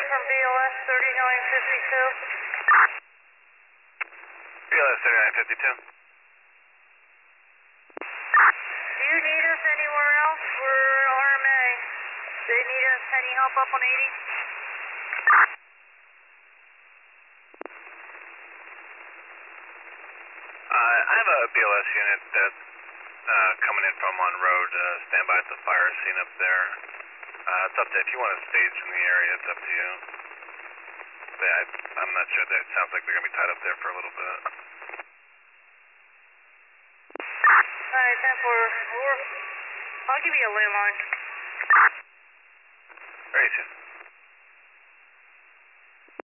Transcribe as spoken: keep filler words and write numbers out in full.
from B L S thirty-nine fifty-two. B L S thirty-nine fifty-two. Do you need us anywhere else? We're R M A. Do they need us any help up on eighty? Uh, I have a B L S unit that uh, coming in from on road. Uh, stand by at the fire scene up there. Uh, it's up to if you want to stage in the area. It's up to you. But yeah, I, I'm not sure. That it sounds like they're gonna be tied up there for a little bit. Alright, ten four. I'll give you a landline. Very soon.